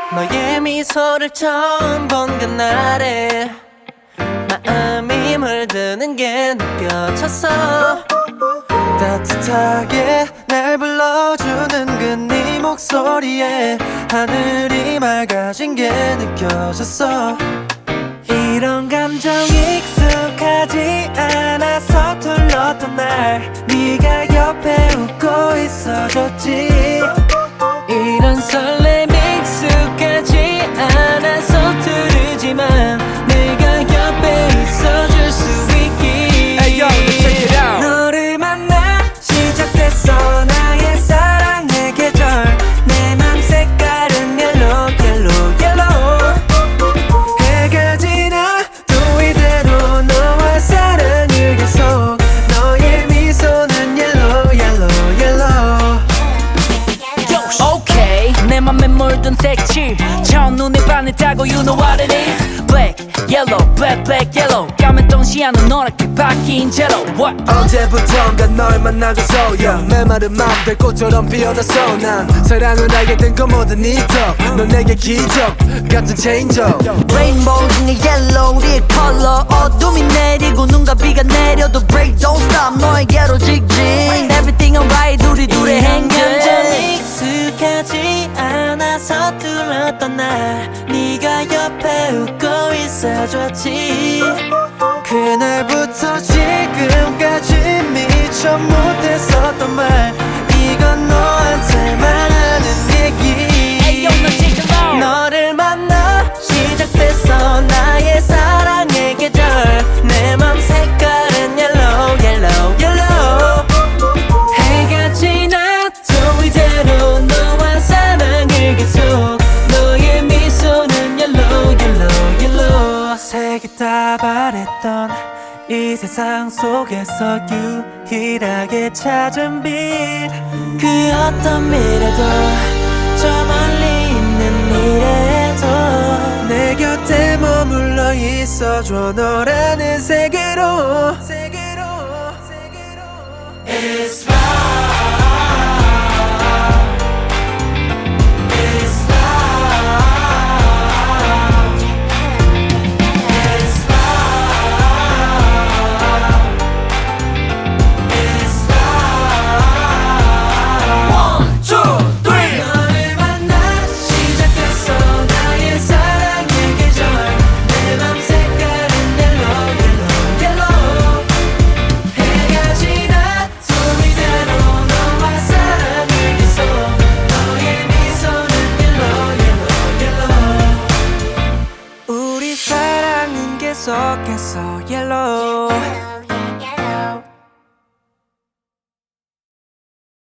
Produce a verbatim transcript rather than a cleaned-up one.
너의 미소를 처음 본 그날에 마음이 물드는 게 느껴졌어. 따뜻하게 날 불러주는 그 네 목소리에 하늘이 맑아진 게 느껴졌어. 이런 감정 익숙하지 않아 서툴렀던 날 네가 옆에 웃고 있어줬지. 이런 설렘 익숙하지 않아 서투르지만 내가 옆에 있어줄 수 있기. Hey yo, check it out. 너를 만나 시작됐어 나의 사랑의 계절. 내 맘 색깔은 yellow yellow yellow. 해가 지나 또 이대로 너와 사랑을 계속. 너의 미소는 yellow yellow yellow. Okay, 내 맘에 물든 색칠 첫눈에 반했다고 you know what it is. Black, yellow, black, black, yellow 까만 동시야는 노랗게 바뀐 채로 What? 언제부턴가 널 만나고서 yeah. 메마른 맘들 꽃처럼 피어났어. 난 사랑을 알게 된 건 모든 이덕. 넌 내게 기적 같은 change up. Rainbow 중에 yellow 우리의 color 어둠이 내리고 눈과 비가 내려도 break don't stop 너에게로 직진 Everything alright 우리 둘의 감정 행전 익숙하지 않아 서툴렀던 날 네가 옆에 웃고 있어줬지. 그날부터 지금까지 미처 못했었던 말 이건 너한테만 하는 얘기. Ayo 너 지금 너를 만나 시작됐어 나의 사랑의 계절. 내 맘 색깔은 yellow yellow yellow. 해가 지나 또 이대로 너와 사랑을 계속. 너의 미소는 yellow yellow yellow. 색이 다 바랬던 이 세상 속에서 유일하게 찾은 빛. 그 어떤 미래도 저 멀리 있는 미래도 내 곁에 머물러 있어줘. 너라는 세계로 세계로 세계로. It's love. It's love. It's love. It's love. One, two, three. 너를 만나 시작됐어 나의 사랑의 계절. 내 맘 색깔은 yellow yellow yellow. 해가 지나 또 이대로 너와 사랑을 계속. 너의 미소는 yellow yellow yellow. 우리 사랑은 계속해서 yellow.